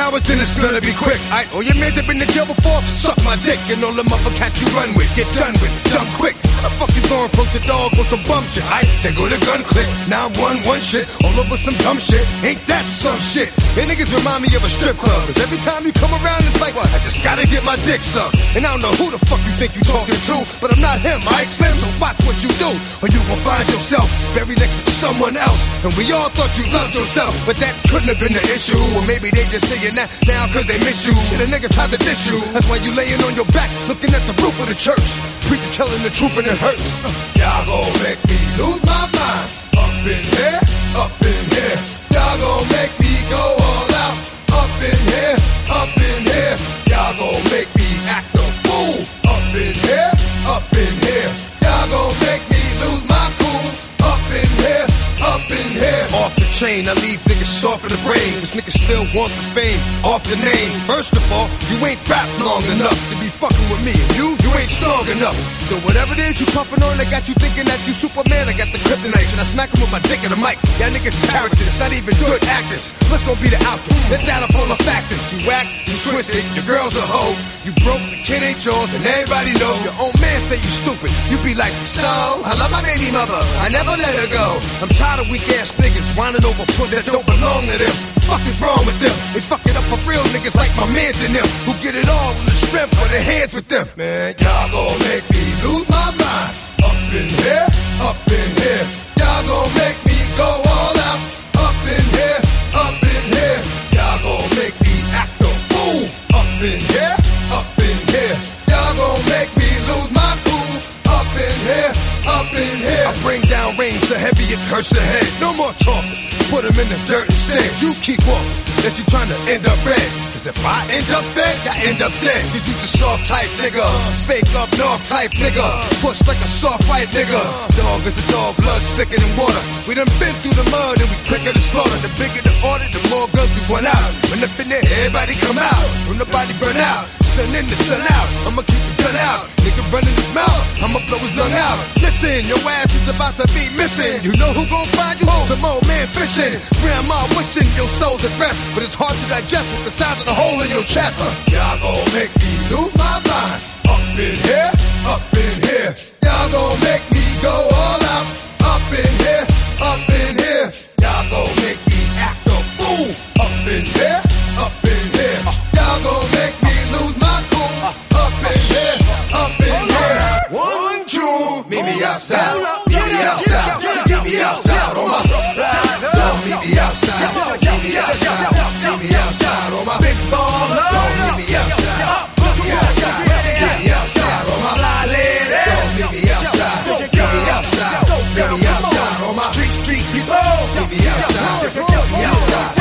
hours, then it's gonna be quick. All your men that been to jail before, suck my dick. And all the motherfuckers you run with, get done with, dumb quick. How the fuck you gonna approach the dog with some bum shit? They go to gun click, 911 shit, all over some dumb shit. Ain't that some shit? And niggas remind me of a strip club, cause every time you come around, it's like, what? I just gotta get my dick sucked. And I don't know who the fuck you think you talking to, but I'm not him, Slim, so watch what you do, or you gon' find yourself very next to someone else. And we all thought you loved yourself, but that couldn't have been the issue. Or maybe they just saying that now cause they miss you. Shit, a nigga tried to diss you, that's why you laying on your back, looking at the roof of the church. Preacher telling the truth and it hurts. Y'all gon' make me lose my mind. Up in here, up in here. Y'all gon' make me go all out. Up in here, up in here. Y'all gon' make me act a fool. Up in here, up in here. Y'all gon' make me lose my cool. Up in here, up in here. Off the chain, I leave niggas soft in the brain. Cause niggas still want the fame, off the name. First of all, you ain't rap long enough to be fucking with me. And you ain't strong enough. So whatever it is you puffin' on, I got you thinking that you Superman. I got the kryptonite, and I smack him with my dick in the mic. Y'all niggas is characters, not even good actors. What's gonna be the outcome? Let's add up all the factors. You whack, you twisted, your girl's a hoe. You broke, the kid ain't yours, and everybody know. Your own man say you stupid. You be like, so, I love my baby mother, I never let her go. I'm tired of weak ass niggas whining over foot that don't belong to them. Fuck is wrong with them? They fuck it up for real niggas like my mans and them, who get it all in the strength for their hands with them. Man, y'all gon' make me lose my mind. Up in here, up in here. Y'all gon' make me go all out. Up in here, up in here. Y'all gon' make me act a fool. Up in here, up in here. Y'all gon' make me lose my cool. Up in here, up in here. I bring down rain so heavy it hurts the head. No more talking, put them in the dirt instead. You keep walking, that you trying to end up red. Cause if I end up fed, I end up dead. Cause you the soft type nigga, fake up north type nigga, push like a soft white nigga. Dog is a dog, blood thicker than water. We done been through the mud and we quicker to slaughter. The bigger the order, the more guns we run out. When up in there, everybody come out. When the body burn out, sun in the sun out. I'ma keep the gun out. Nigga running his mouth, I'ma blow his lung out. Listen, your ass is about to be missing. You know who gon' find you? Some old man fishing. Grandma wishing your soul's at rest, but it's hard to digest with the size of the hole in your chest. Y'all gon' make me lose my mind. Up in here, up in here. Y'all gon' make me go all out. Up in here, up in here. Y'all gon' make me act a fool. Up in here, up in here. Y'all gon' make me lose my cool. Up in here, up in here. 1, 2, meet me outside. Meet me outside. Meet me outside on my. Don't meet me outside. Meet me outside. Meet me outside on my big baller. Don't meet me outside. Meet me outside. Meet me outside on my fly lady. Don't meet me outside. Meet me outside. Meet me outside on my street people. Meet me outside. Meet me outside.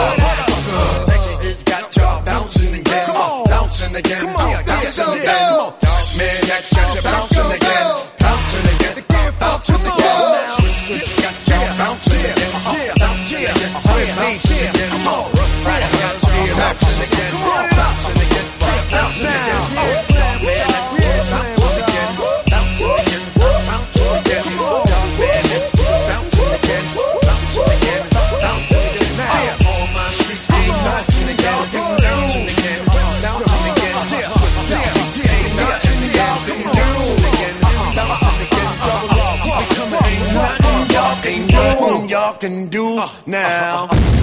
It's got y'all bouncing again, bouncing again, bouncing again. Man, that's got you bouncing again, bouncing again, bouncing again. It's got y'all bouncing again, bouncing again, bouncing again. Come on, right, bouncing again, bouncing again, bouncing again. Man, that's bouncing again, bouncing again, bouncing again. Man, that's bouncing again, bouncing again, bouncing again. Now, all my streets ain't bouncing again, bouncing again, bouncing again. Ain't nothing y'all can do now.